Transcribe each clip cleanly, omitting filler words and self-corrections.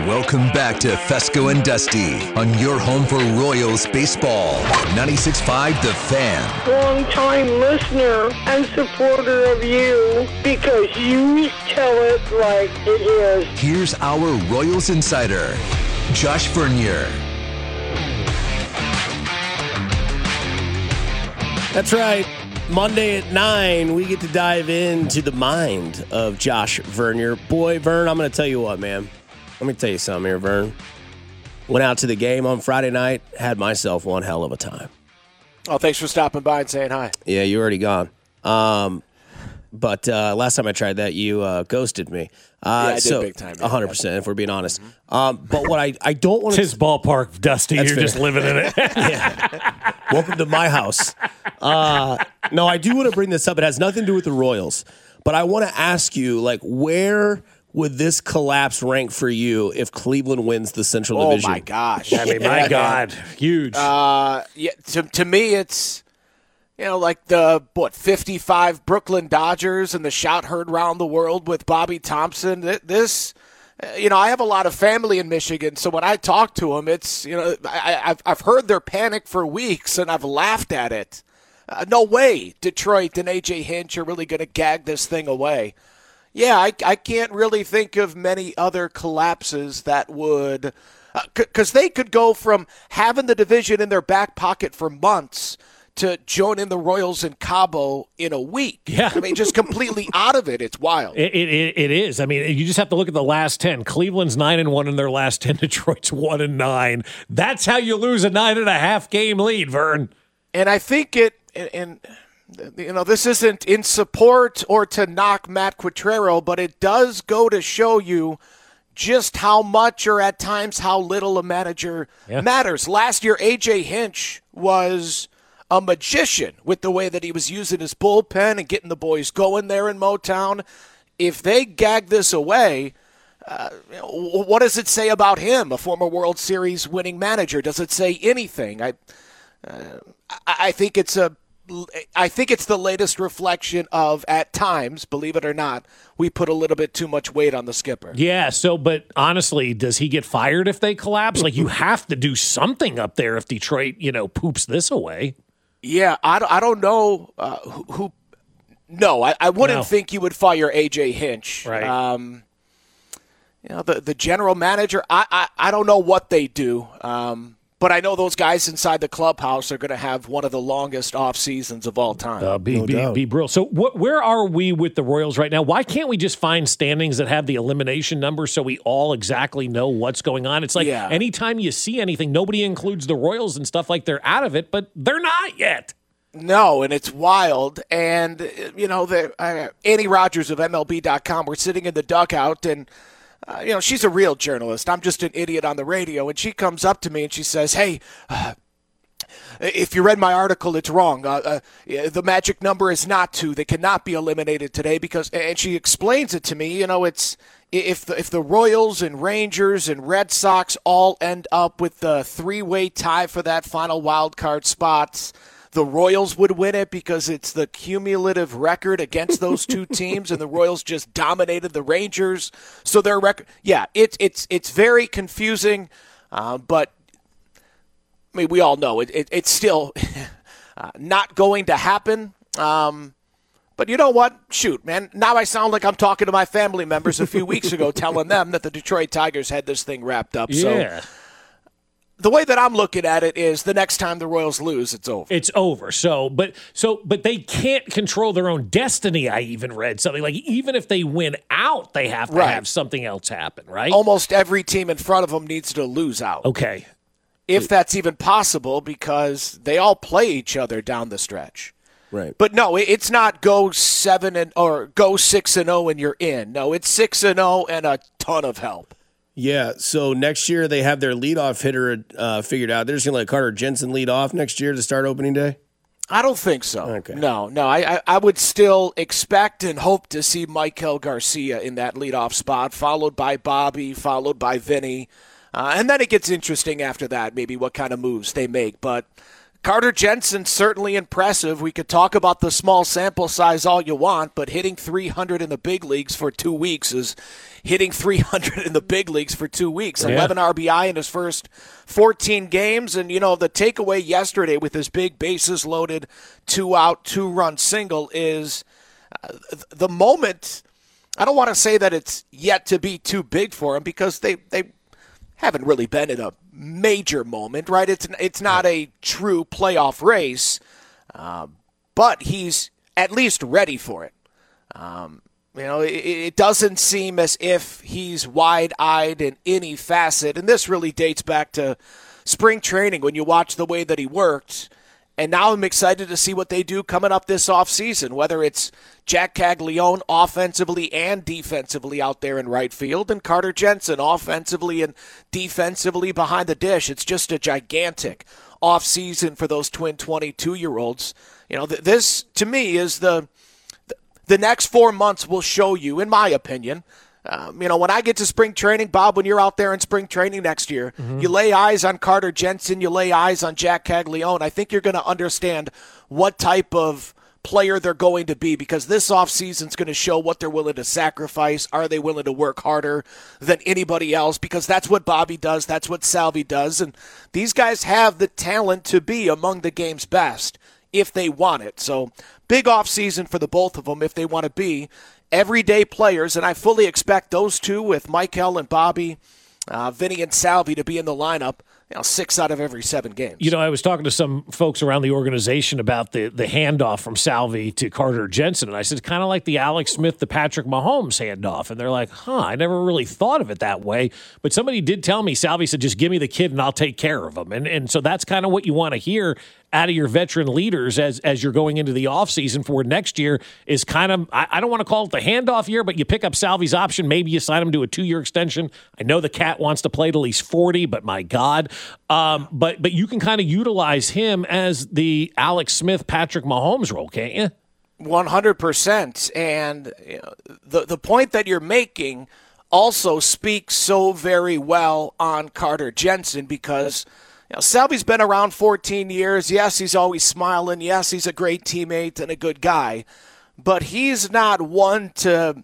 Welcome back to Fesco and Dusty on your home for Royals baseball. 96.5 The Fan. Long-time listener and supporter of you because you tell it like it is. Here's our Royals insider, Josh Vernier. That's right. Monday at 9, we get to dive into the mind of Josh Vernier. Boy, Vern, I'm going to tell you what, man. Let me tell you something here, Vern. Went out to the game on Friday night, had myself one hell of a time. Oh, thanks for stopping by and saying hi. Yeah, you already gone. But last time I tried that, you ghosted me. I did big time. 100%, if we're being honest. But what I don't want to... It's his ballpark, Dusty. You're just living in it. Yeah. Welcome to my house. No, I do want to bring this up. It has nothing to do with the Royals. But I want to ask you, like, where would this collapse rank for you if Cleveland wins the Central Division? Oh, my gosh. I mean, my God. Huge. Yeah, to me, it's, like the, 55 Brooklyn Dodgers and the shout heard around the world with Bobby Thompson. This, I have a lot of family in Michigan, so when I talk to them, it's, I've heard their panic for weeks, and I've laughed at it. No way Detroit and A.J. Hinch are really going to gag this thing away. Yeah, I can't really think of many other collapses that would – because they could go from having the division in their back pocket for months to joining the Royals in Cabo in a week. Yeah. I mean, just completely out of it. It's wild. It is. I mean, you just have to look at the last 10. Cleveland's 9-1 in their last 10. Detroit's 1-9. That's how you lose a 9.5 game lead, Vern. And I think this isn't in support or to knock Matt Quatrero, but it does go to show you just how much or at times how little a manager matters. Last year, A.J. Hinch was a magician with the way that he was using his bullpen and getting the boys going there in Motown. If they gag this away, what does it say about him, a former World Series winning manager? Does it say anything? I think it's the latest reflection of, at times, believe it or not, we put a little bit too much weight on the skipper. Yeah, but honestly, does he get fired if they collapse? Like, you have to do something up there if Detroit, poops this away. Yeah, I don't know who. No, I wouldn't think you would fire A.J. Hinch. Right. The general manager, I don't know what they do. But I know those guys inside the clubhouse are going to have one of the longest off seasons of all time. Be brutal. So where are we with the Royals right now? Why can't we just find standings that have the elimination number so we all exactly know what's going on? It's like anytime you see anything, nobody includes the Royals and stuff like they're out of it, but they're not yet. No, and it's wild. And, Annie Rogers of MLB.com, we're sitting in the dugout, and she's a real journalist. I'm just an idiot on the radio. And she comes up to me and she says, hey, if you read my article, it's wrong. The magic number is not 2. They cannot be eliminated today because, and she explains it to me, it's if the Royals and Rangers and Red Sox all end up with the 3-way tie for that final wild card spots, the Royals would win it because it's the cumulative record against those two teams, and the Royals just dominated the Rangers. So their record, it's very confusing, but I mean, we all know it's still not going to happen. But you know what? Shoot, man. Now I sound like I'm talking to my family members a few weeks ago, telling them that the Detroit Tigers had this thing wrapped up. Yeah. So the way that I'm looking at it is the next time the Royals lose, it's over. It's over. But they can't control their own destiny. I even read something like even if they win out, they have to have something else happen, right? Almost every team in front of them needs to lose out. Okay. If that's even possible, because they all play each other down the stretch. Right. But no, it's not go 6-0 and you're in. No, it's 6-0 and a ton of help. Yeah, so next year they have their leadoff hitter figured out. They're just going to let Carter Jensen lead off next year to start opening day? I don't think so. Okay. No. I would still expect and hope to see Maikel Garcia in that leadoff spot, followed by Bobby, followed by Vinny. And then it gets interesting after that, maybe what kind of moves they make. But Carter Jensen, certainly impressive. We could talk about the small sample size all you want, but hitting 300 in the big leagues for 2 weeks is hitting 300 in the big leagues for 2 weeks. 11 RBI in his first 14 games. And, the takeaway yesterday with his big bases loaded, 2-out, 2-run single is the moment. I don't want to say that it's yet to be too big for him because they haven't really been in a major moment, right? It's not a true playoff race, but he's at least ready for it. It doesn't seem as if he's wide-eyed in any facet, and this really dates back to spring training when you watch the way that he worked. And now I'm excited to see what they do coming up this offseason, whether it's Jack Caglione offensively and defensively out there in right field, and Carter Jensen offensively and defensively behind the dish. It's just a gigantic offseason for those twin 22-year-olds. This, to me, is the next 4 months will show you, in my opinion. When I get to spring training, Bob, when you're out there in spring training next year, you lay eyes on Carter Jensen, you lay eyes on Jack Caglione. I think you're going to understand what type of player they're going to be because this offseason is going to show what they're willing to sacrifice. Are they willing to work harder than anybody else? Because that's what Bobby does. That's what Salvi does. And these guys have the talent to be among the game's best if they want it. So big offseason for the both of them if they want to be everyday players, and I fully expect those two with Michael and Bobby, Vinny and Salvi to be in the lineup 6 out of every 7 games. I was talking to some folks around the organization about the handoff from Salvi to Carter Jensen, and I said, kind of like the Alex Smith to Patrick Mahomes handoff. And they're like, I never really thought of it that way. But somebody did tell me, Salvi said, just give me the kid and I'll take care of him. And so that's kind of what you want to hear out of your veteran leaders as you're going into the offseason for next year is kind of, I don't want to call it the handoff year, but you pick up Salvi's option. Maybe you sign him to a 2-year extension. I know the cat wants to play till he's 40, but my God. But you can kind of utilize him as the Alex Smith, Patrick Mahomes role, can't you? 100%. And the point that you're making also speaks so very well on Carter Jensen because Salvi's been around 14 years. Yes, he's always smiling. Yes, he's a great teammate and a good guy. But he's not one to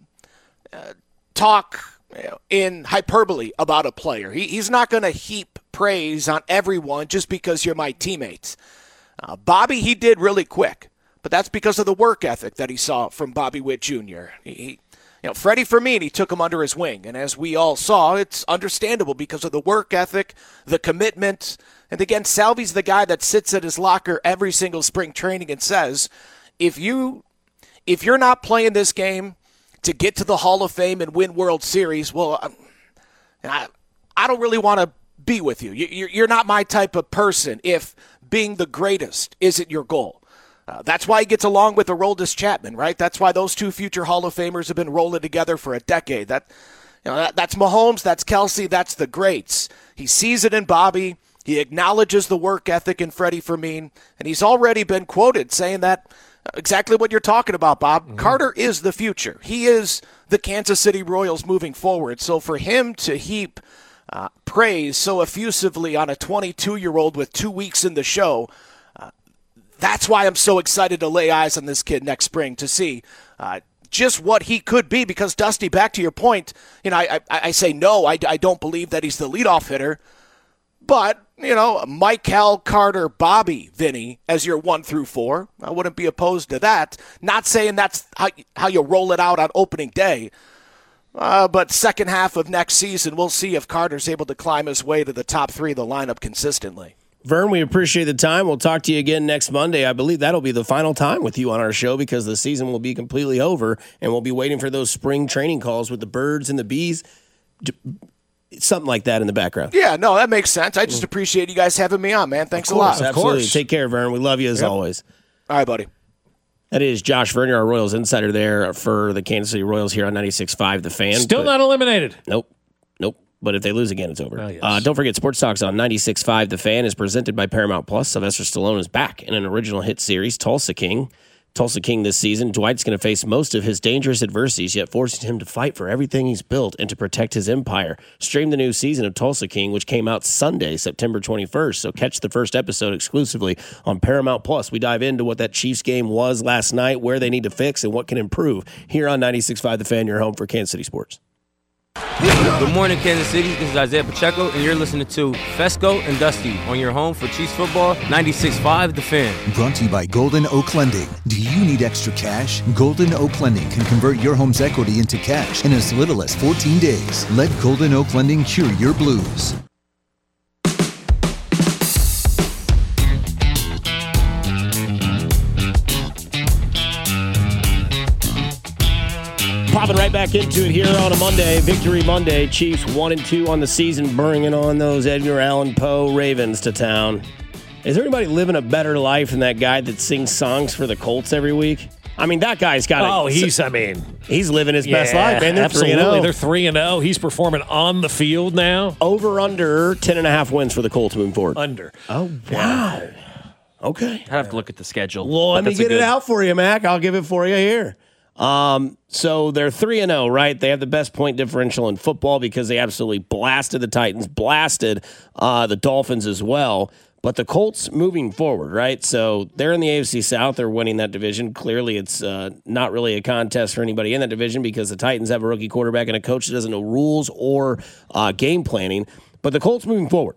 talk in hyperbole about a player. He's not going to heap praise on everyone just because you're my teammates. Bobby, he did really quick. But that's because of the work ethic that he saw from Bobby Witt Jr. Freddie Fermin, he took him under his wing. And as we all saw, it's understandable because of the work ethic, the commitment. And again, Salvi's the guy that sits at his locker every single spring training and says, if you're not playing this game to get to the Hall of Fame and win World Series, well, I don't really want to be with you. You're not my type of person if being the greatest isn't your goal. That's why he gets along with Aroldis Chapman, right? That's why those two future Hall of Famers have been rolling together for a decade. That's Mahomes, that's Kelsey, that's the greats. He sees it in Bobby. He acknowledges the work ethic in Freddie Fermin, and he's already been quoted saying that exactly what you're talking about, Bob. Mm-hmm. Carter is the future. He is the Kansas City Royals moving forward. So for him to heap praise so effusively on a 22-year-old with 2 weeks in the show, that's why I'm so excited to lay eyes on this kid next spring to see just what he could be. Because, Dusty, back to your point, I say no, I don't believe that he's the leadoff hitter. But, Michael, Carter, Bobby, Vinny, as your 1 through 4, I wouldn't be opposed to that. Not saying that's how you roll it out on opening day. But second half of next season, we'll see if Carter's able to climb his way to the top 3 of the lineup consistently. Vern, we appreciate the time. We'll talk to you again next Monday. I believe that'll be the final time with you on our show because the season will be completely over, and we'll be waiting for those spring training calls with the birds and the bees. Something like that in the background. Yeah, no, that makes sense. I just appreciate you guys having me on, man. Thanks a lot. Absolutely. Take care, Vern. We love you as always. All right, buddy. That is Josh Vernier, our Royals insider there for the Kansas City Royals here on 96.5 The Fan. Still not eliminated. Nope. But if they lose again, it's over. Oh, yes. Don't forget, Sports Talks on 96.5 The Fan is presented by Paramount Plus. Sylvester Stallone is back in an original hit series, Tulsa King. Tulsa King this season, Dwight's going to face most of his dangerous adversities, yet forcing him to fight for everything he's built and to protect his empire. Stream the new season of Tulsa King, which came out Sunday, September 21st. So catch the first episode exclusively on Paramount Plus. We dive into what that Chiefs game was last night, where they need to fix, and what can improve. Here on 96.5 The Fan, your home for Kansas City sports. Good morning, Kansas City. This is Isaiah Pacheco, and you're listening to Fesco and Dusty on your home for Chiefs football, 96.5 The Fan. Brought to you by Golden Oak Lending. Do you need extra cash? Golden Oak Lending can convert your home's equity into cash in as little as 14 days. Let Golden Oak Lending cure your blues. Popping right back into it here on a Monday, Victory Monday. Chiefs 1-2 on the season, bringing on those Edgar Allan Poe Ravens to town. Is there anybody living a better life than that guy that sings songs for the Colts every week? I mean, that guy's got he's living his best life, man. They're absolutely. 3-0. They're 3-0. He's performing on the field now. Over under 10.5 wins for the Colts moving forward. Under. Oh, wow. Okay. I have to look at the schedule. Well, let me get it out for you, Mac. I'll give it for you here. So they're 3-0, right? They have the best point differential in football because they absolutely blasted the Titans, blasted the Dolphins as well. But the Colts moving forward, right? So they're in the AFC South. They're winning that division. Clearly, it's not really a contest for anybody in that division because the Titans have a rookie quarterback and a coach that doesn't know rules or game planning. But the Colts moving forward,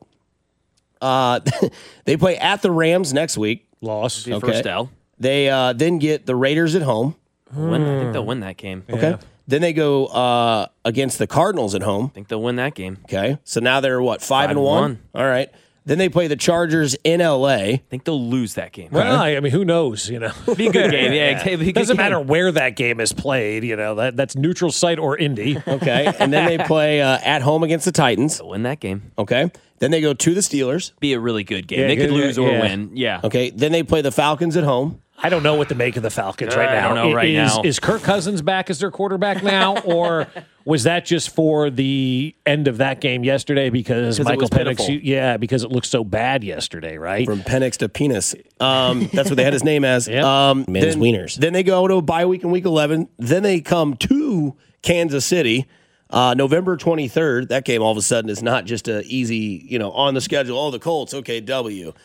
they play at the Rams next week. Loss. Okay. First L. They then get the Raiders at home. I think they'll win that game. Okay. Yeah. Then they go against the Cardinals at home. I think they'll win that game. Okay. So now they're what, 5-1? All right. Then they play the Chargers in LA. I think they'll lose that game. Well, I mean, who knows? You know, be a good game. Yeah, it doesn't matter where that game is played. You know, that's neutral site or Indy. Okay, and then they play at home against the Titans. They'll win that game. Okay, then they go to the Steelers. Be a really good game. Yeah, they could lose or yeah. win. Yeah. Okay, then they play the Falcons at home. I don't know what to make of the Falcons right now. I don't know right now. Is Kirk Cousins back as their quarterback now, or was that just for the end of that game yesterday because Michael Penix? Because it looked so bad yesterday, right? From Penix to Penis. That's what they had his name as. Yep. Men's wieners. Then they go to a bye week in week 11. Then they come to Kansas City. November 23rd. That game all of a sudden is not just a easy, on the schedule. Oh, the Colts. Okay, W.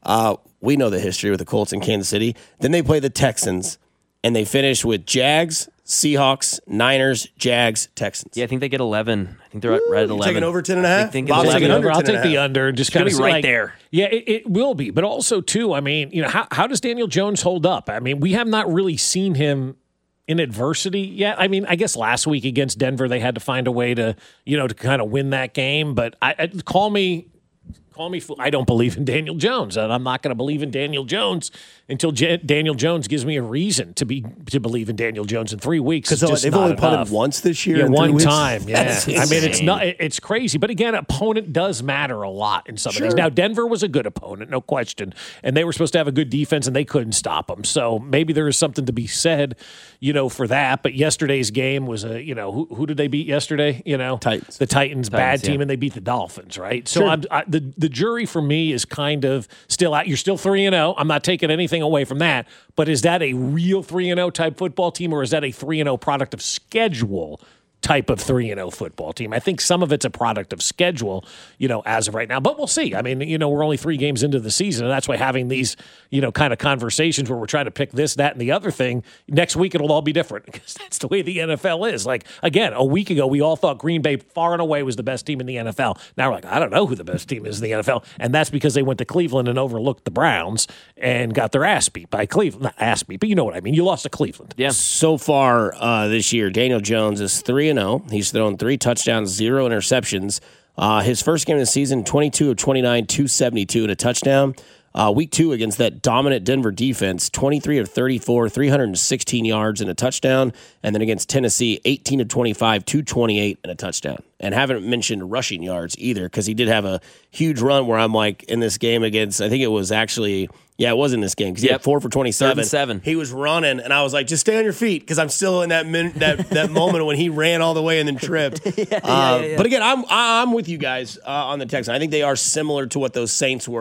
We know the history with the Colts in Kansas City. Then they play the Texans, and they finish with Jags, Seahawks, Niners, Jags, Texans. Yeah, I think they get 11. I think they're right at 11. Taking over 10.5? Bob's taking over. I'll take the under. Just kind of right there. Yeah, it will be. But also, too, I mean, how does Daniel Jones hold up? I mean, we have not really seen him in adversity yet. I mean, I guess last week against Denver, they had to find a way to, to kind of win that game. But call me fool. I don't believe in Daniel Jones, and I'm not going to believe in Daniel Jones until Daniel Jones gives me a reason to believe in Daniel Jones in 3 weeks. Because they've only punted once this year. Yeah, in 3 one weeks. time. Yeah, I mean insane. it's crazy. But again, opponent does matter a lot in some of these. Now Denver was a good opponent, no question, and they were supposed to have a good defense, and they couldn't stop them. So maybe there is something to be said, for that. But yesterday's game was who did they beat yesterday? Titans. The Titans bad team, and they beat the Dolphins, right? So the jury for me is kind of still out. You're still 3-0. I'm not taking anything away from that. But is that a real 3-0 type football team, or is that a 3-0 product of schedule type of 3-0 football team? I think some of it's a product of schedule, as of right now. But we'll see. I mean, we're only 3 games into the season, and that's why having these, kind of conversations where we're trying to pick this, that, and the other thing, next week it'll all be different because that's the way the NFL is. Like, again, a week ago, we all thought Green Bay far and away was the best team in the NFL. Now we're like, I don't know who the best team is in the NFL. And that's because they went to Cleveland and overlooked the Browns and got their ass beat by Cleveland. Not ass beat, but you know what I mean. You lost to Cleveland. Yeah. So far this year, Daniel Jones is 3-0. He's thrown 3 touchdowns, 0 interceptions. His first game of the season, 22 of 29, 272 and a touchdown. Week 2 against that dominant Denver defense, 23 of 34, 316 yards and a touchdown. And then against Tennessee, 18 of 25, 228 and a touchdown. And haven't mentioned rushing yards either because he did have a huge run where I'm like in this game against, I think it was actually, it was in this game because he had 4 for 27. 7. He was running, and I was like, just stay on your feet because I'm still in that moment when he ran all the way and then tripped. But again, I'm with you guys on the Texans. I think they are similar to what those Saints were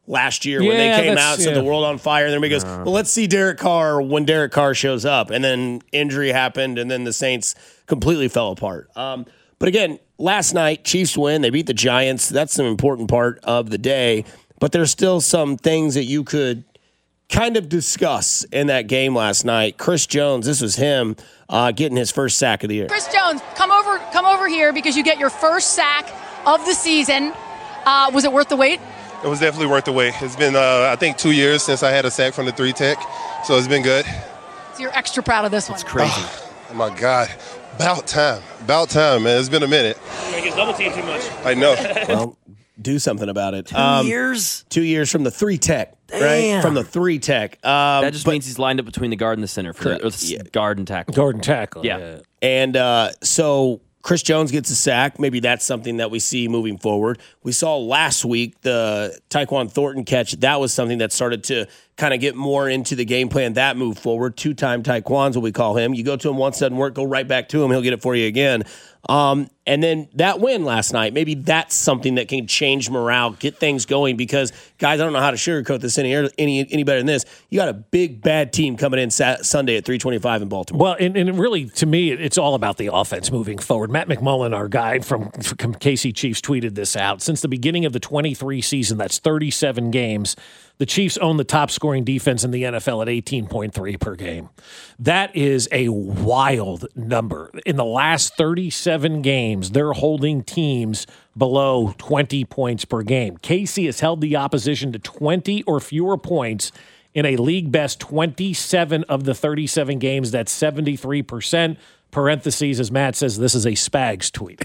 last year when they came out, set the world on fire. And then everybody goes, well, let's see Derek Carr when Derek Carr shows up. And then injury happened, and then the Saints completely fell apart. But again, last night, Chiefs win. They beat the Giants. That's an important part of the day. But there's still some things that you could kind of discuss in that game last night. Chris Jones, this was him getting his first sack of the year. Chris Jones, come over here because you get your first sack of the season. Was it worth the wait? It was definitely worth the wait. It's been, I think, 2 years since I had a sack from the 3-tech, so it's been good. So you're extra proud of this one. It's crazy. Oh, my God. About time, man. It's been a minute. You're going to get double teamed too much. I know. Well, do something about it. 2 years? 2 years from the 3-tech, right? From the 3-tech. That just means he's lined up between the guard and the center for guard and tackle. Guard and tackle. Yeah. And so Chris Jones gets a sack. Maybe that's something that we see moving forward. We saw last week the Tyquan Thornton catch. That was something that started to kind of get more into the game plan. That moved forward. 2-time Tyquan's what we call him. You go to him once, doesn't work, go right back to him. He'll get it for you again. And then that win last night, maybe that's something that can change morale, get things going, because, guys, I don't know how to sugarcoat this any better than this. You got a big, bad team coming in Sunday at 3:25 in Baltimore. Well, and really, to me, it's all about the offense moving forward. Matt McMullen, our guy from KC Chiefs, tweeted this out. Since the beginning of the 23 season, that's 37 games, the Chiefs own the top scoring defense in the NFL at 18.3 per game. That is a wild number. In the last 37 games, they're holding teams below 20 points per game. KC has held the opposition to 20 or fewer points in a league best 27 of the 37 games. That's 73%. Parentheses, as Matt says, this is a Spags tweet.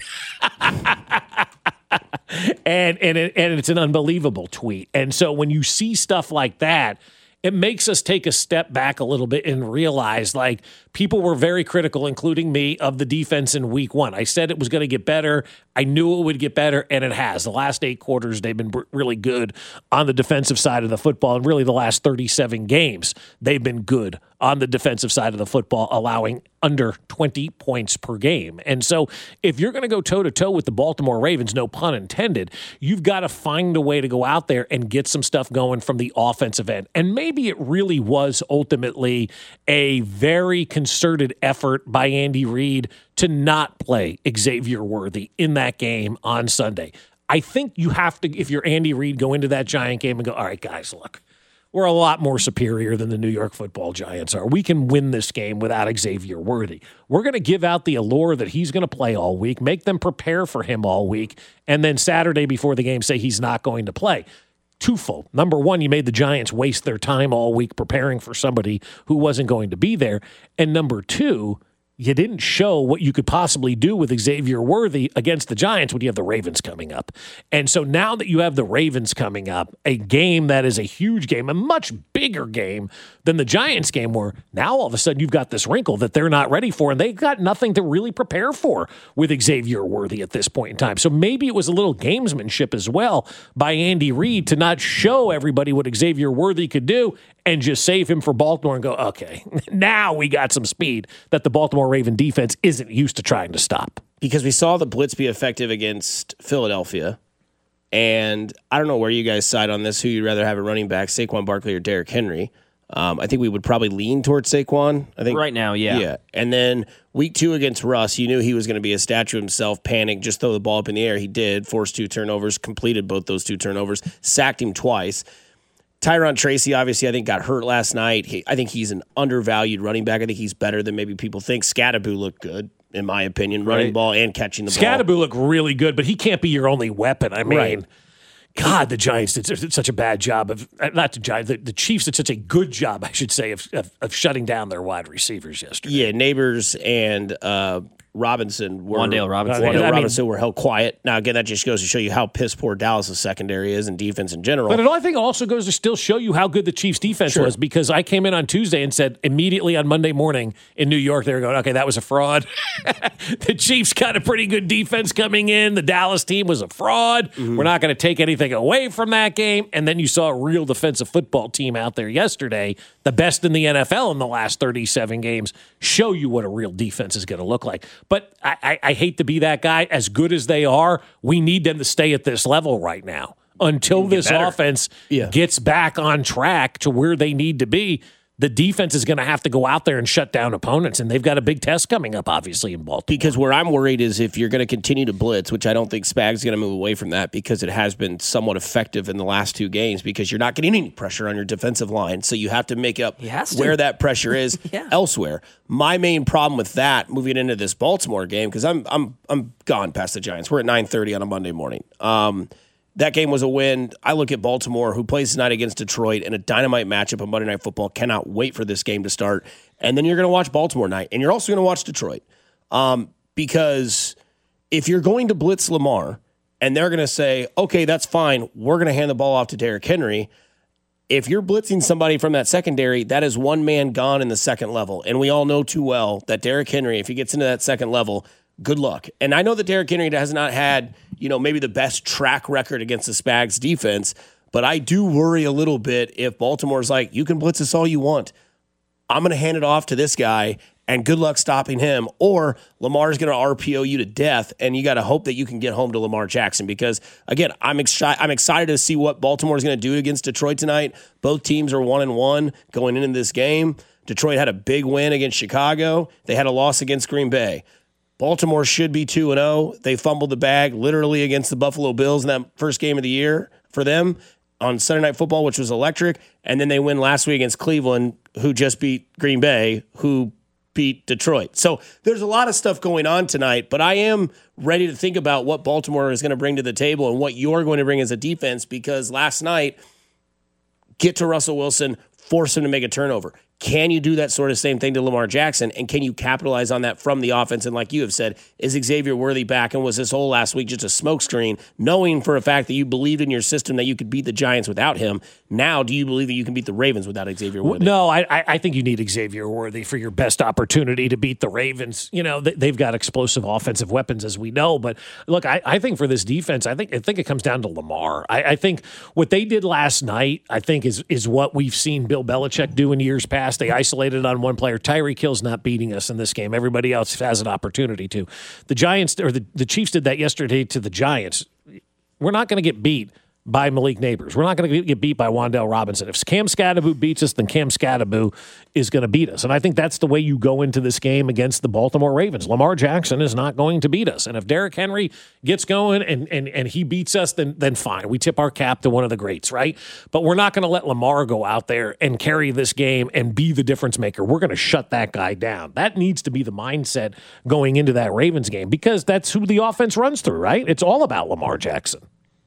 And it's an unbelievable tweet. And so when you see stuff like that, it makes us take a step back a little bit and realize, like, people were very critical, including me, of the defense in week one. I said it was going to get better. I knew it would get better, and it has. The last 8 quarters, they've been really good on the defensive side of the football, and really the last 37 games, they've been good on the defensive side of the football, allowing under 20 points per game. And so if you're going to go toe-to-toe with the Baltimore Ravens, no pun intended, you've got to find a way to go out there and get some stuff going from the offensive end. And maybe it really was ultimately a very concerted effort by Andy Reid to not play Xavier Worthy in that game on Sunday. I think you have to, if you're Andy Reid, go into that Giant game and go, all right, guys, look, we're a lot more superior than the New York Football Giants are. We can win this game without Xavier Worthy. We're going to give out the allure that he's going to play all week, make them prepare for him all week, and then Saturday before the game say he's not going to play. Twofold. Number one, you made the Giants waste their time all week preparing for somebody who wasn't going to be there. And number two, you didn't show what you could possibly do with Xavier Worthy against the Giants when you have the Ravens coming up. And so now that you have the Ravens coming up, a game that is a huge game, a much bigger game than the Giants game were, now all of a sudden you've got this wrinkle that they're not ready for, and they've got nothing to really prepare for with Xavier Worthy at this point in time. So maybe it was a little gamesmanship as well by Andy Reid to not show everybody what Xavier Worthy could do and just save him for Baltimore and go, okay, now we got some speed that the Baltimore Raven defense isn't used to trying to stop. Because we saw the blitz be effective against Philadelphia. And I don't know where you guys side on this, who you'd rather have a running back, Saquon Barkley or Derrick Henry. I think we would probably lean towards Saquon. I think right now, yeah. Yeah. And then week 2 against Russ, you knew he was going to be a statue himself, panic, just throw the ball up in the air. He did, forced 2 turnovers, completed both those 2 turnovers, sacked him twice. Tyron Tracy, obviously, I think got hurt last night. I think he's an undervalued running back. I think he's better than maybe people think. Scatterboo looked good, in my opinion, running the ball and catching the ball. Scatterboo looked really good, but he can't be your only weapon. I mean, God, the Giants did such a bad job of, not the Giants, the Chiefs did such a good job, I should say, of shutting down their wide receivers yesterday. Yeah, Neighbors and Robinson were Wan'Dale were held quiet. Now, again, that just goes to show you how piss poor Dallas' secondary is and defense in general. But I think it also goes to still show you how good the Chiefs' defense was, because I came in on Tuesday and said immediately on Monday morning in New York, they were going, okay, that was a fraud. The Chiefs got a pretty good defense coming in. The Dallas team was a fraud. Mm-hmm. We're not going to take anything away from that game. And then you saw a real defensive football team out there yesterday, the best in the NFL in the last 37 games, show you what a real defense is going to look like. But I hate to be that guy. As good as they are, we need them to stay at this level right now. until this offense gets back on track to where they need to be. The defense is going to have to go out there and shut down opponents, and they've got a big test coming up, obviously, in Baltimore. Because where I'm worried is if you're going to continue to blitz, which I don't think Spags going to move away from that because it has been somewhat effective in the last 2 games because you're not getting any pressure on your defensive line, so you have to make up where that pressure is elsewhere. My main problem with that, moving into this Baltimore game, because I'm gone past the Giants. We're at 9:30 on a Monday morning. That game was a win. I look at Baltimore, who plays tonight against Detroit in a dynamite matchup on Monday Night Football. Cannot wait for this game to start. And then you're going to watch Baltimore night, and you're also going to watch Detroit. Because if you're going to blitz Lamar, and they're going to say, okay, that's fine, we're going to hand the ball off to Derrick Henry. If you're blitzing somebody from that secondary, that is one man gone in the second level. And we all know too well that Derrick Henry, if he gets into that second level, good luck. And I know that Derrick Henry has not had, maybe the best track record against the Spags defense, but I do worry a little bit if Baltimore's like, you can blitz us all you want. I'm going to hand it off to this guy, and good luck stopping him. Or Lamar's going to RPO you to death, and you got to hope that you can get home to Lamar Jackson. Because, again, I'm excited to see what Baltimore's going to do against Detroit tonight. Both teams are 1-1 going into this game. Detroit had a big win against Chicago. They had a loss against Green Bay. Baltimore should be 2-0. They fumbled the bag literally against the Buffalo Bills in that first game of the year for them on Sunday Night Football, which was electric. And then they win last week against Cleveland, who just beat Green Bay, who beat Detroit. So there's a lot of stuff going on tonight, but I am ready to think about what Baltimore is going to bring to the table and what you're going to bring as a defense, because last night, get to Russell Wilson, force him to make a turnover. Can you do that sort of same thing to Lamar Jackson, and can you capitalize on that from the offense? And like you have said, is Xavier Worthy back, and was this whole last week just a smokescreen, knowing for a fact that you believed in your system that you could beat the Giants without him? Now, do you believe that you can beat the Ravens without Xavier Worthy? No, I think you need Xavier Worthy for your best opportunity to beat the Ravens. They've got explosive offensive weapons, as we know. But look, I think for this defense, I think it comes down to Lamar. I think what they did last night, I think is what we've seen Bill Belichick do in years past. They isolated on one player. Tyreek Hill's not beating us in this game. Everybody else has an opportunity to. The Giants, or the Chiefs did that yesterday to the Giants. We're not going to get beat by Malik Neighbors. We're not going to get beat by Wan'Dale Robinson. If Cam Skattebo beats us, then Cam Skattebo is going to beat us. And I think that's the way you go into this game against the Baltimore Ravens. Lamar Jackson is not going to beat us. And if Derrick Henry gets going and he beats us, then fine. We tip our cap to one of the greats, right? But we're not going to let Lamar go out there and carry this game and be the difference maker. We're going to shut that guy down. That needs to be the mindset going into that Ravens game, because that's who the offense runs through, right? It's all about Lamar Jackson.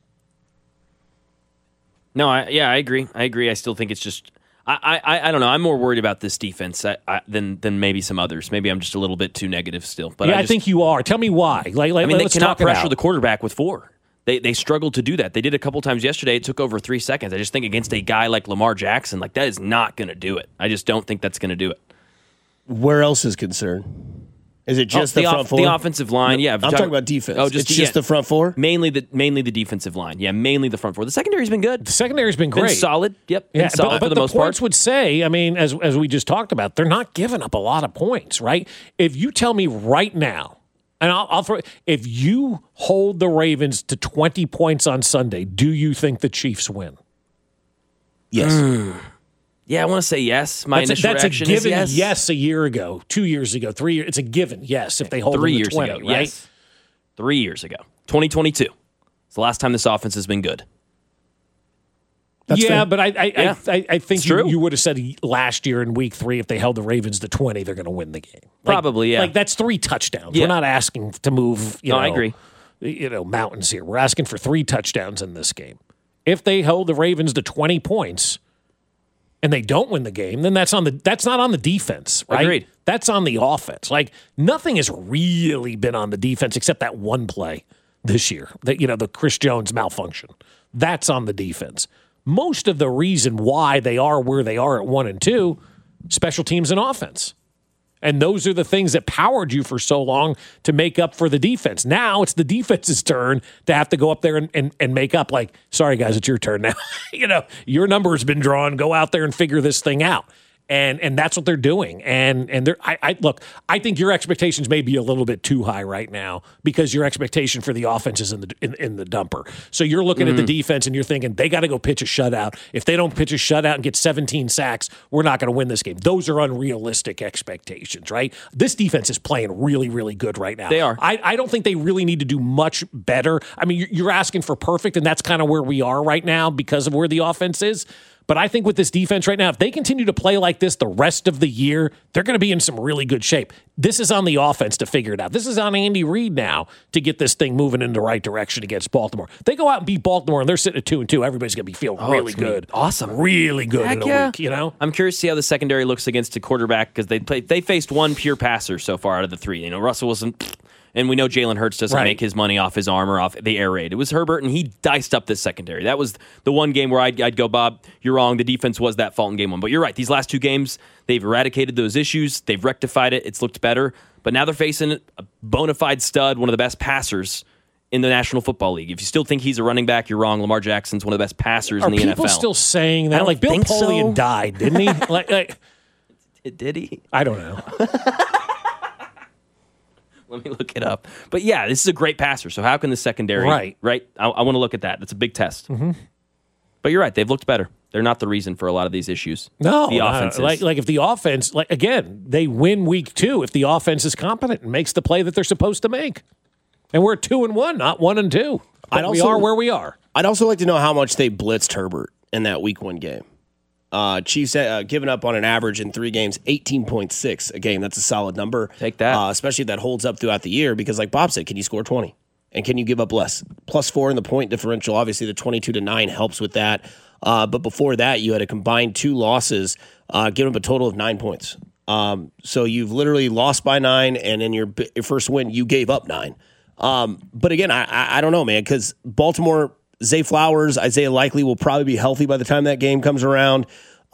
No, I agree. I still think it's just I don't know. I'm more worried about this defense than maybe some others. Maybe I'm just a little bit too negative still. But I think you are. Tell me why. They cannot pressure the quarterback with 4. They struggled to do that. They did a couple times yesterday. It took over 3 seconds. I just think against a guy like Lamar Jackson, that is not going to do it. I just don't think that's going to do it. Where else is concerned? Is it just the front 4? The offensive line, yeah. I'm talking about defense. Oh, just the front 4? Mainly the defensive line. Yeah, mainly the front 4. The secondary's been good. The secondary's been great. Been solid. Yep. Yeah, solid but for the most part. The points would say, as we just talked about, they're not giving up a lot of points, right? If you tell me right now, and I'll throw, if you hold the Ravens to 20 points on Sunday, do you think the Chiefs win? Yes. Yeah, I want to say yes. My initial reaction is yes. Yes, a year ago, 2 years ago, 3 years. It's a given. Yes, if they hold 3 them to years 20, ago, right? Yes. 3 years ago, 2022. It's the last time this offense has been good. That's fair. But I think true. You would have said last year in week 3, if they held the Ravens to 20, they're going to win the game. Probably, yeah. That's 3 touchdowns. Yeah. We're not asking to move. I agree. Mountains here. We're asking for 3 touchdowns in this game. If they held the Ravens to 20 points, and they don't win the game, then that's not on the defense, right? Agreed. That's on the offense. Nothing has really been on the defense except that one play this year, the Chris Jones malfunction. That's on the defense. Most of the reason why they are where they are at 1 and 2, special teams and offense. And those are the things that powered you for so long to make up for the defense. Now it's the defense's turn to have to go up there and make up. Sorry, guys, it's your turn now. Your number has been drawn. Go out there and figure this thing out. And that's what they're doing. And they're look, I think your expectations may be a little bit too high right now because your expectation for the offense is in the dumper. So you're looking at the defense and you're thinking they got to go pitch a shutout. If they don't pitch a shutout and get 17 sacks, we're not going to win this game. Those are unrealistic expectations, right? This defense is playing really, really good right now. They are. I don't think they really need to do much better. I mean, you're asking for perfect, and that's kind of where we are right now because of where the offense is. But I think with this defense right now, if they continue to play like this the rest of the year, they're going to be in some really good shape. This is on the offense to figure it out. This is on Andy Reid now to get this thing moving in the right direction against Baltimore. They go out and beat Baltimore, and they're sitting at 2-2. Everybody's going to be feeling really good. Awesome. Really good in a week, you know? I'm curious to see how the secondary looks against a quarterback because they faced one pure passer so far out of the three. You know, Russell Wilson... And we know Jalen Hurts doesn't make his money off his arm or off the air raid. It was Herbert, and he diced up this secondary. That was the one game where I'd go, Bob, you're wrong. The defense was that fault in game one. But you're right. These last two games, they've eradicated those issues. They've rectified it. It's looked better. But now they're facing a bona fide stud, one of the best passers in the National Football League. If you still think he's a running back, you're wrong. Lamar Jackson's one of the best passers in the NFL. Are people still saying that? Like, Bill Polian died, didn't he? like, did he? I don't know. Let me look it up. But yeah, this is a great passer. So how can the secondary... Right? I want to look at that. That's a big test. Mm-hmm. But you're right. They've looked better. They're not the reason for a lot of these issues. No. The offense is. Like if the offense... Like again, they win week 2 if the offense is competent and makes the play that they're supposed to make. And we're 2-1, not 1-2. But we are where we are. I'd also like to know how much they blitzed Herbert in that week 1 game. Chiefs giving up on an average in 3 games, 18.6 a game. That's a solid number. Take that. Especially if that holds up throughout the year because like Bob said, can you score 20? And can you give up less? +4 in the point differential. Obviously, the 22-9 helps with that. But before that, you had a combined 2 losses, giving up a total of 9 points. So you've literally lost by 9, and in your first win, you gave up 9. But again, I don't know, man, because Baltimore... Zay Flowers, Isaiah Likely will probably be healthy by the time that game comes around.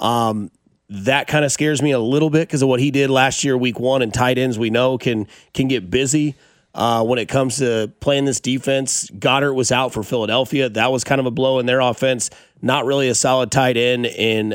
That kind of scares me a little bit because of what he did last year, week 1, and tight ends we know can get busy when it comes to playing this defense. Goddard was out for Philadelphia. That was kind of a blow in their offense. Not really a solid tight end in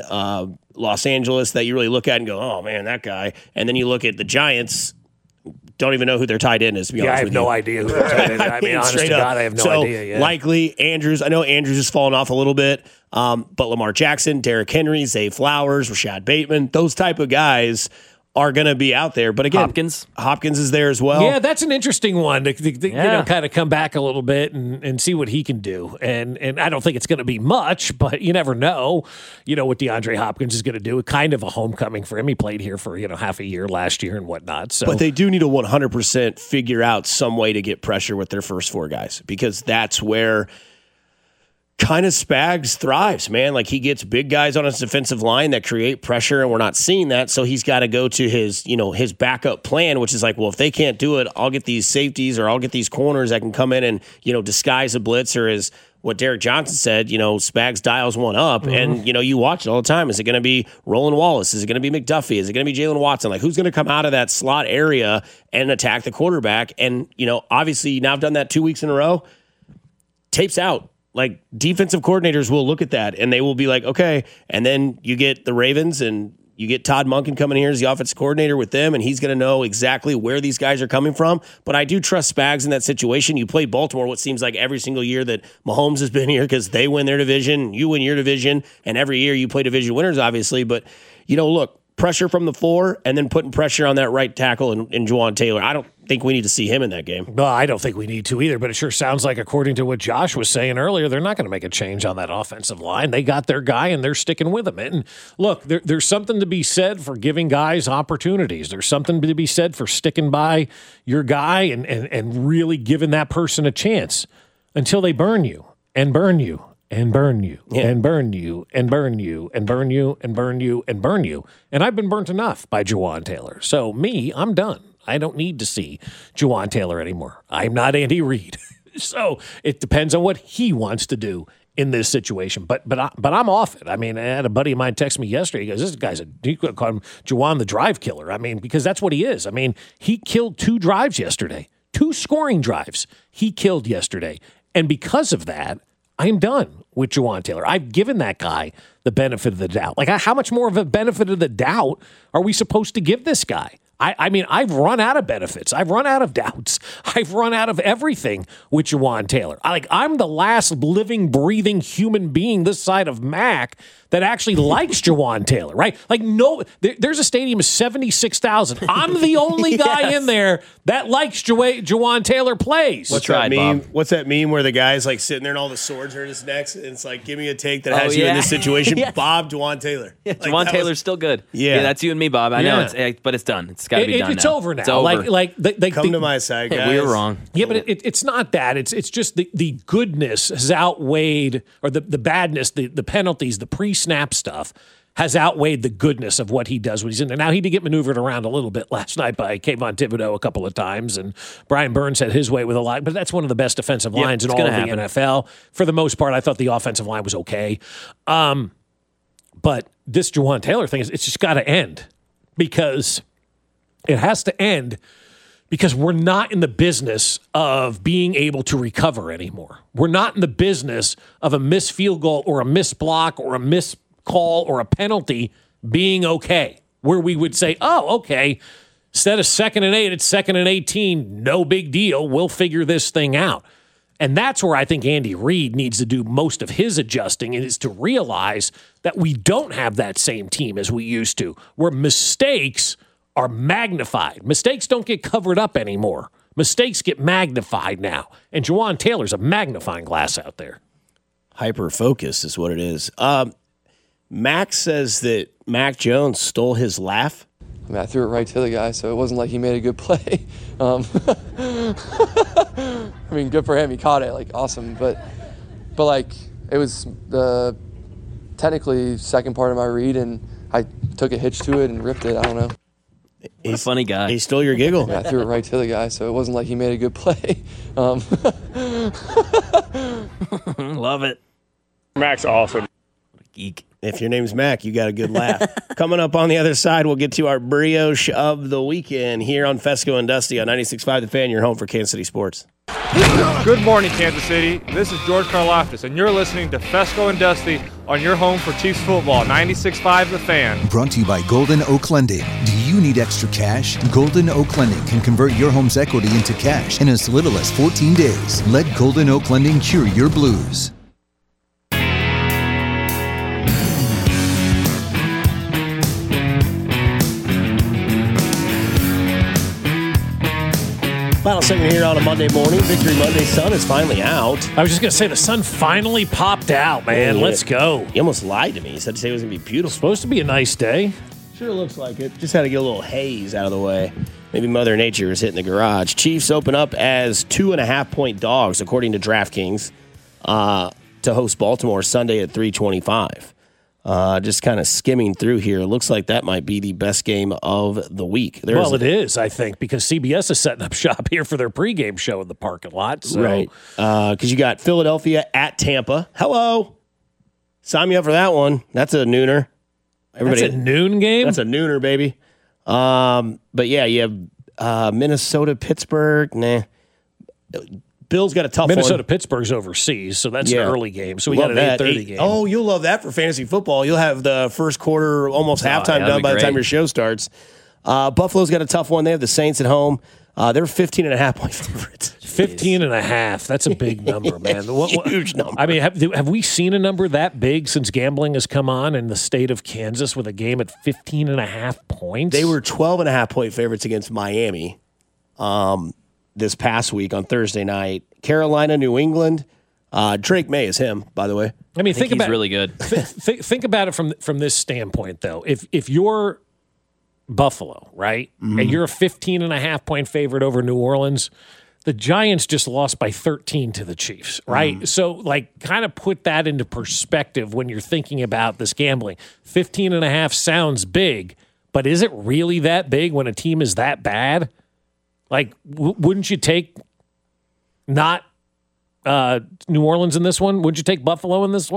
Los Angeles that you really look at and go, oh, man, that guy. And then you look at the Giants. Don't even know who their tight end is, to be honest with you. I have no idea who their tight end is. I mean, honest to God, I have no idea. Yeah. Likely, Andrews. I know Andrews has fallen off a little bit, but Lamar Jackson, Derrick Henry, Zay Flowers, Rashad Bateman, those type of guys are going to be out there. But again, Hopkins is there as well. Yeah, that's an interesting one to you know, kind of come back a little bit and see what he can do. And I don't think it's going to be much, but you never know, you know, what DeAndre Hopkins is going to do. Kind of a homecoming for him. He played here for, you know, half a year last year and whatnot. So, but they do need to 100% figure out some way to get pressure with their first 4 guys because that's where kind of Spags thrives, man. Like he gets big guys on his defensive line that create pressure, and we're not seeing that. So he's got to go to his, you know, his backup plan, which is like, well, if they can't do it, I'll get these safeties or I'll get these corners that can come in and, you know, disguise a blitz, or as what Derek Johnson said, you know, Spags dials one up, and, you know, you watch it all the time. Is it going to be Roland Wallace? Is it going to be McDuffie? Is it going to be Jalen Watson? Like, who's going to come out of that slot area and attack the quarterback? And, you know, obviously, you now have done that 2 weeks in a row. Tape's out. Like, defensive coordinators will look at that, and they will be like, okay. And then you get the Ravens, and you get Todd Monken coming here as the offensive coordinator with them, and he's going to know exactly where these guys are coming from. But I do trust Spags in that situation. You play Baltimore what seems like every single year that Mahomes has been here because they win their division, you win your division, and every year you play division winners, obviously. But, you know, look, pressure from the 4 and then putting pressure on that right tackle in Juwan Taylor. I don't think we need to see him in that game. No, I don't think we need to either, but it sure sounds like, according to what Josh was saying earlier, they're not going to make a change on that offensive line. They got their guy, and they're sticking with him. And look, there's something to be said for giving guys opportunities. There's something to be said for sticking by your guy and really giving that person a chance until they burn you and burn you. And burn you, and burn you, and burn you, and burn you, and burn you, and burn you. And I've been burnt enough by Juwan Taylor. So I'm done. I don't need to see Juwan Taylor anymore. I'm not Andy Reid. So it depends on what he wants to do in this situation. But I'm off it. I mean, I had a buddy of mine text me yesterday. He goes, this guy's you could call him Juwan the drive killer. I mean, because that's what he is. I mean, he killed 2 drives yesterday. 2 scoring drives he killed yesterday. And because of that, I am done with Jawaan Taylor. I've given that guy the benefit of the doubt. Like, how much more of a benefit of the doubt are we supposed to give this guy? I mean, I've run out of benefits. I've run out of doubts. I've run out of everything with Jawaan Taylor. I'm the last living, breathing human being this side of Mac that actually likes Jawaan Taylor, right? Like, no, there's a stadium of 76,000. I'm the only guy in there that likes Jawaan Taylor plays. What's that meme? What's that meme where the guy's like sitting there and all the swords are in his neck? And it's like, give me a take that has you in this situation. Yes. Bob, Jawaan Taylor. Yeah, like, Jawaan Taylor's still good. Yeah. That's you and me, Bob. I know, but it's done. It's got to be done It's now. over now. It's over. They come to my side, guys. We were wrong. Yeah, but it's not that. It's just the goodness has outweighed, or the badness, the penalties, the pre-snap stuff has outweighed the goodness of what he does when he's in there. Now, he did get maneuvered around a little bit last night by Kayvon Thibodeau a couple of times, and Brian Burns had his way with a lot, but that's one of the best defensive lines in all of the NFL. For the most part, I thought the offensive line was okay. But this Jawaan Taylor thing, it's just got to end, because it has to end, because we're not in the business of being able to recover anymore. We're not in the business of a missed field goal or a missed block or a missed call or a penalty being okay, where we would say, oh, okay, instead of 2nd and 8, it's 2nd and 18, no big deal, we'll figure this thing out. And that's where I think Andy Reid needs to do most of his adjusting, is to realize that we don't have that same team as we used to, where mistakes are magnified. Mistakes don't get covered up anymore. Mistakes get magnified now. And Jawaan Taylor's a magnifying glass out there. Hyper-focus is what it is. Max says that Mac Jones stole his laugh. I mean, I threw it right to the guy, so it wasn't like he made a good play. I mean, good for him. He caught it, like, awesome. But like, it was the technically second part of my read, and I took a hitch to it and ripped it. I don't know. He's a funny guy. He stole your giggle. Yeah, I threw it right to the guy, so it wasn't like he made a good play. Love it. Mac's awesome. Geek. If your name's Mac, you got a good laugh. Coming up on the other side, we'll get to our brioche of the weekend here on Fesco and Dusty on 96.5 The Fan, your home for Kansas City sports. Good morning, Kansas City. This is George Karlaftis, and you're listening to Fesco and Dusty on your home for Chiefs football, 96.5 The Fan. Brought to you by Golden Oak Lending. Do you need extra cash? Golden Oak Lending can convert your home's equity into cash in as little as 14 days. Let Golden Oak Lending cure your blues. Final segment here on a Monday morning. Victory Monday. Sun is finally out. I was just going to say, the sun finally popped out, man. Let's go. He almost lied to me. He said today was going to be beautiful. Supposed to be a nice day. Sure looks like it. Just had to get a little haze out of the way. Maybe Mother Nature is hitting the garage. Chiefs open up as 2.5-point dogs, according to DraftKings, to host Baltimore Sunday at 3:25. Just kind of skimming through here. It looks like that might be the best game of the week. It is, I think, because CBS is setting up shop here for their pregame show in the parking lot. So. Right. Because you got Philadelphia at Tampa. Hello. Sign me up for that one. That's a nooner. That's a noon game? That's a nooner, baby. But yeah, you have Minnesota, Pittsburgh. Nah. Bill's got a tough Minnesota, one. Pittsburgh's overseas, so that's an early game. So we got an 8:30 game. Oh, you'll love that for fantasy football. You'll have the first quarter, almost halftime done by the time your show starts. Buffalo's got a tough one. They have the Saints at home. They're 15.5-point favorites. 15.5. That's a big number, man. Huge number. I mean, have we seen a number that big since gambling has come on in the state of Kansas with a game at 15.5 points? They were 12.5-point favorites against Miami this past week on Thursday night. Carolina, New England. Drake May is him, by the way. I mean, think about he's really good. Think about it from this standpoint, though. If you're Buffalo, right, and you're a 15.5-point favorite over New Orleans, the Giants just lost by 13 to the Chiefs, right? So, like, kind of put that into perspective when you're thinking about this gambling. 15.5 sounds big, but is it really that big when a team is that bad? Like, wouldn't you take not New Orleans in this one? Would you take Buffalo in this one?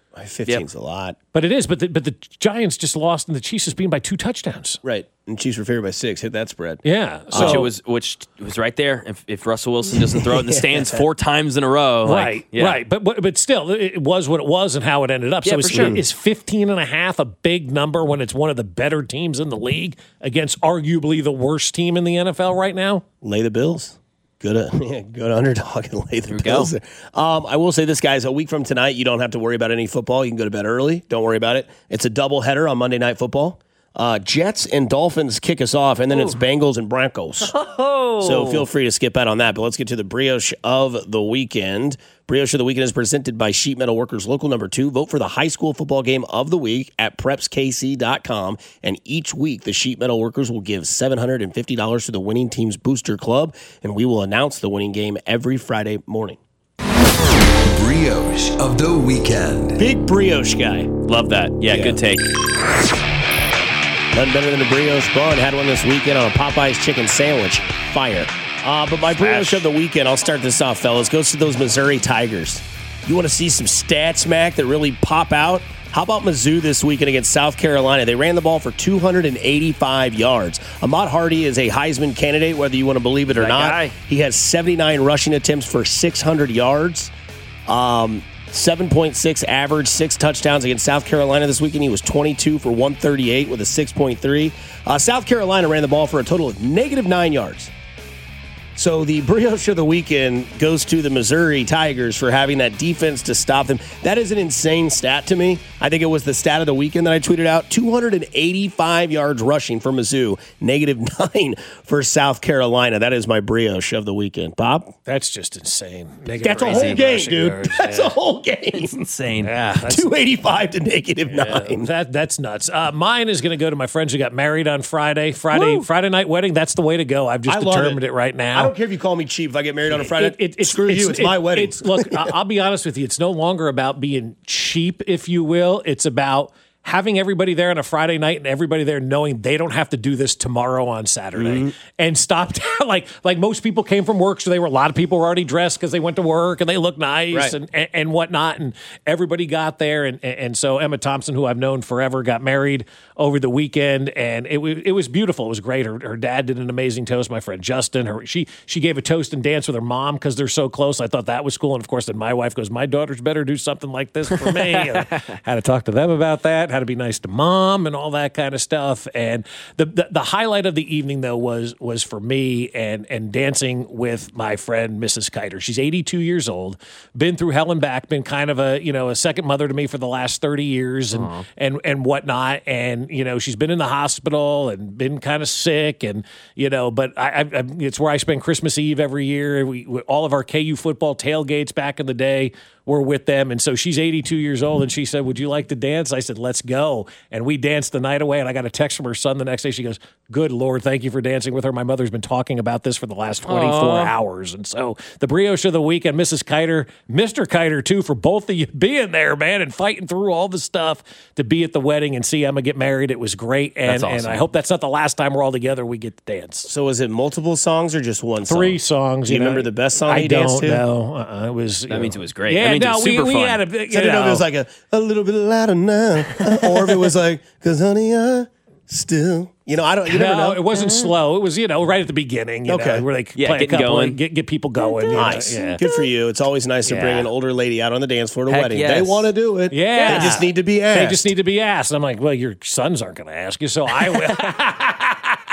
15's a lot. But it is. But the Giants just lost, and the Chiefs is beaten by 2 touchdowns. Right. And Chiefs were favored by 6. Hit that spread. Yeah. So which was right there. If Russell Wilson doesn't throw it in the stands 4 times in a row. Right. But still, it was what it was and how it ended up. Yeah, so for sure. Is 15.5 a big number when it's one of the better teams in the league against arguably the worst team in the NFL right now? Lay the Bills. Go to underdog and lay the Bills. I will say this, guys. A week from tonight, you don't have to worry about any football. You can go to bed early. Don't worry about it. It's a doubleheader on Monday Night Football. Jets and Dolphins kick us off, and then it's Bengals and Broncos. So feel free to skip out on that. But let's get to the brioche of the weekend. Brioche of the weekend is presented by Sheet Metal Workers Local Number 2. Vote for the high school football game of the week at prepskc.com. And each week, the Sheet Metal Workers will give $750 to the winning team's booster club, and we will announce the winning game every Friday morning. Brioche of the weekend. Big brioche guy. Love that. Yeah, good take. Nothing better than a brioche bun. Had one this weekend on a Popeye's chicken sandwich. Fire. But my brioche of the weekend, I'll start this off, fellas, goes to those Missouri Tigers. You want to see some stats, Mac, that really pop out? How about Mizzou this weekend against South Carolina? They ran the ball for 285 yards. Ahmad Hardy is a Heisman candidate, whether you want to believe it or not. He has 79 rushing attempts for 600 yards. 7.6 average, 6 touchdowns against South Carolina this weekend. He was 22 for 138 with a 6.3. South Carolina ran the ball for a total of -9 yards. So the brioche of the weekend goes to the Missouri Tigers for having that defense to stop them. That is an insane stat to me. I think it was the stat of the weekend that I tweeted out. 285 yards rushing for Mizzou, -9 for South Carolina. That is my brioche of the weekend. Bob? That's just insane. That's a whole game, dude. That's a whole game. It's insane. Yeah, 285 to -9. That's nuts. Mine is going to go to my friends who got married on Friday. Friday night wedding. That's the way to go. I've just determined it right now. I don't care if you call me cheap if I get married on a Friday. Screw you. It's my wedding. Look, I'll be honest with you. It's no longer about being cheap, if you will. It's about having everybody there on a Friday night and everybody there knowing they don't have to do this tomorrow on Saturday and stop like most people came from work, so a lot of people were already dressed because they went to work and they look nice and whatnot, and everybody got there and so Emma Thompson, who I've known forever, got married over the weekend, and it was beautiful. It was great. Her dad did an amazing toast. My friend Justin, she gave a toast and dance with her mom because they're so close. I thought that was cool, and of course then my wife goes, my daughters better do something like this for me. And had to talk to them about that. How to be nice to mom and all that kind of stuff. And the highlight of the evening though was for me and dancing with my friend Mrs. Kiter. She's 82 years old, been through hell and back, been kind of a second mother to me for the last 30 years and whatnot. And she's been in the hospital and been kind of sick, and but I it's where I spend Christmas Eve every year. All of our KU football tailgates back in the day were with them. And so she's 82 years old, and she said, would you like to dance? I said, let's go. And we danced the night away, and I got a text from her son the next day. She goes, good Lord, thank you for dancing with her. My mother's been talking about this for the last 24 hours. And so the brioche of the weekend, Mrs. Kiter, Mr. Kiter too, for both of you being there, man, and fighting through all the stuff to be at the wedding and see Emma get married. It was great. And, awesome. and I hope that's not the last time we're all together we get to dance. So was it multiple songs or just one song? 3 songs. Do you remember the best song I you danced to? don't know. It was. That means it was great. Yeah, that means it was super fun. Had a, I didn't know if it was like a little bit louder now, or if it was like, cause honey, I still, I don't, you never know. It wasn't slow. It was, right at the beginning, where they play a couple going. and get people going. Nice. Good for you. It's always nice to bring an older lady out on the dance floor to a wedding. Yes. They want to do it. Yeah. They just need to be asked. They just need to be asked. I'm like, well, your sons aren't going to ask you, so I will.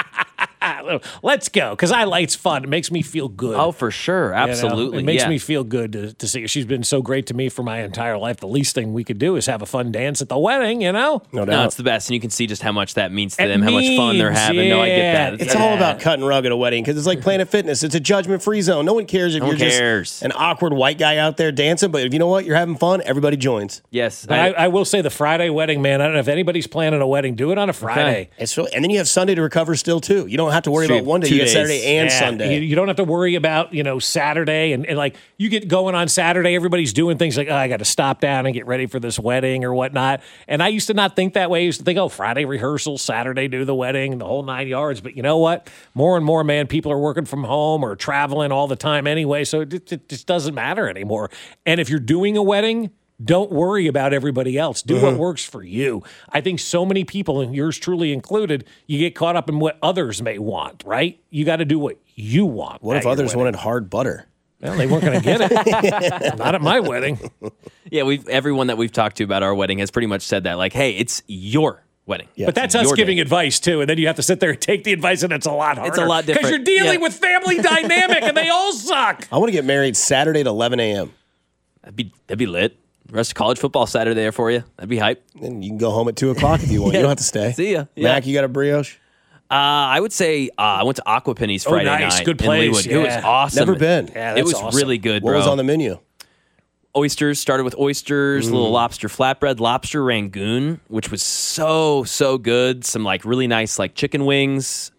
Let's go, because it's fun. It makes me feel good. Oh, for sure. Absolutely. It makes me feel good to see her. She's been so great to me for my entire life. The least thing we could do is have a fun dance at the wedding, No doubt. No, it's the best. And you can see just how much that means to them, how much fun they're having. No, I get that. It's all about cut and rug at a wedding, because it's like Planet Fitness. It's a judgment-free zone. No one cares if you're just an awkward white guy out there dancing, but if you know what, you're having fun, everybody joins. Yes. I will say the Friday wedding, man, I don't know if anybody's planning a wedding, do it on a Friday. Okay. And then you have Sunday to recover still, too. You don't have to worry about one day. You get Saturday and Sunday. You don't have to worry about, Saturday and like you get going on Saturday, everybody's doing things like, I got to stop down and get ready for this wedding or whatnot. And I used to not think that way. I used to think, Friday rehearsal, Saturday do the wedding, the whole 9 yards. But you know what? More and more, man, people are working from home or traveling all the time anyway. So it just doesn't matter anymore. And if you're doing a wedding, Don't worry about everybody else. Do what works for you. I think so many people, and yours truly included, you get caught up in what others may want, right? You got to do what you want. What if others wanted hard butter? Well, they weren't going to get it. Not at my wedding. Yeah, everyone that we've talked to about our wedding has pretty much said that. Like, hey, it's your wedding. Yeah, but that's us giving advice, too. And then you have to sit there and take the advice, and it's a lot harder. It's a lot different. Because you're dealing with family dynamic, and they all suck. I want to get married Saturday at 11 a.m. That'd be lit. The rest of college football Saturday there for you. That'd be hype. And you can go home at 2 o'clock if you want. You don't have to stay. See ya. Yeah. Mac, you got a brioche? I would say I went to Aqua Penny's Friday night. Good place. In Leawood. It was awesome. Never been. Yeah, it was awesome. really good, bro. What was on the menu? Oysters. Started with oysters, little lobster flatbread, lobster rangoon, which was so good. Some like really nice like chicken wings,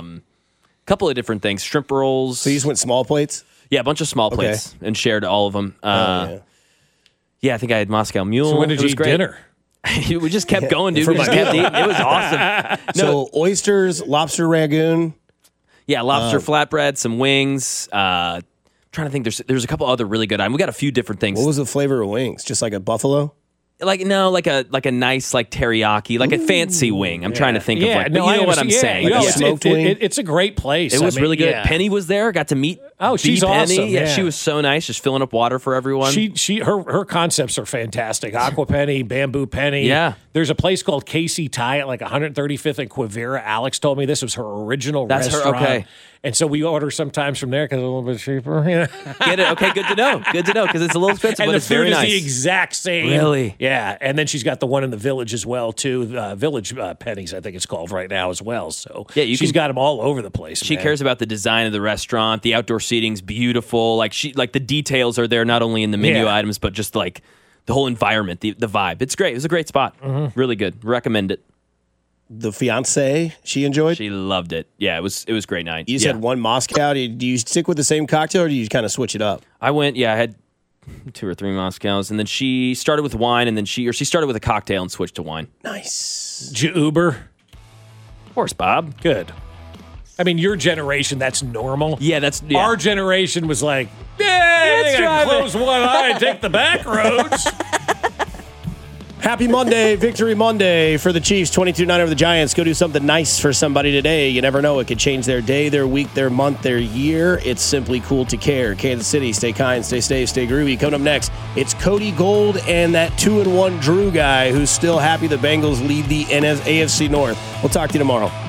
couple of different things, shrimp rolls. So you just went small plates? Yeah, a bunch of small plates and shared all of them. Yeah, I think I had Moscow Mule. So when did you eat dinner? We just kept going, dude. We just kept eating. It was awesome. So oysters, lobster rangoon. Yeah, lobster flatbread, some wings. Trying to think. There's a couple other really good items. We got a few different things. What was the flavor of wings? Just like a buffalo? Like a nice like teriyaki, like a fancy wing. I'm trying to think of like, but you know what I'm saying. Like a smoked wing? It's a great place. It was really good. Yeah. Penny was there. Got to meet. Oh, she's Penny. awesome. Yeah, she was so nice, just filling up water for everyone. Her concepts are fantastic. Aqua Penny, Bamboo Penny. Yeah. There's a place called Casey Thai at like 135th and Quivira. Alex told me this was her original restaurant. Okay. And so we order sometimes from there because it's a little bit cheaper. Get it? Okay, good to know. Good to know because it's a little expensive, and but the it's very food is nice. the exact same. Really? Yeah. And then she's got the one in the Village as well too. Village Pennies, I think it's called right now as well. So yeah, she's got them all over the place. She man. cares about the design of the restaurant. The outdoor seating's beautiful. Like the details are there not only in the menu items, but just like the whole environment, the vibe. It's great. It was a great spot. Really good. Recommend it. The fiance, she enjoyed? She loved it. Yeah, it was a great night. You said one Moscow. Do you stick with the same cocktail or do you kind of switch it up? I had 2 or 3 Moscows, and then she started with wine, and then she started with a cocktail and switched to wine. Nice. Did you Uber? Of course, Bob. Good. I mean, your generation, that's normal. Yeah, Our generation was like, let's close one eye and take the back roads. Happy Monday, Victory Monday for the Chiefs, 22-9 over the Giants. Go do something nice for somebody today. You never know. It could change their day, their week, their month, their year. It's simply cool to care. Kansas City, stay kind, stay safe, stay groovy. Coming up next, it's Cody Gold and that 2-1 Drew guy who's still happy the Bengals lead the AFC North. We'll talk to you tomorrow.